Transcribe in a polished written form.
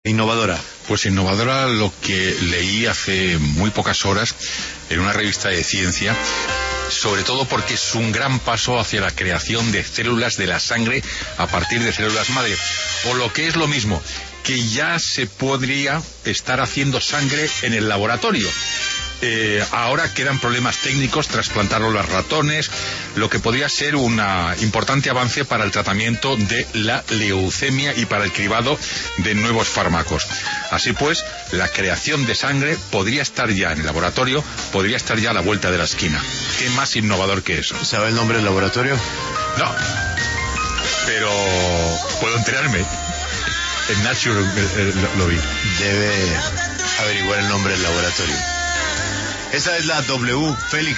Innovadora. Pues innovadora lo que leí hace muy pocas horas en una revista de ciencia, sobre todo porque es un gran paso hacia la creación de células de la sangre a partir de células madre, o lo que es lo mismo, que ya se podría estar haciendo sangre en el laboratorio. Ahora quedan problemas técnicos, trasplantarlo a los ratones, lo que podría ser un importante avance para el tratamiento de la leucemia y para el cribado de nuevos fármacos. Así pues, la creación de sangre podría estar ya en el laboratorio, podría estar ya a la vuelta de la esquina. ¿Qué más innovador que eso? ¿Sabe el nombre del laboratorio? No, pero puedo enterarme. En Nature lo vi. Debe averiguar el nombre del laboratorio. Esa es la W. Félix.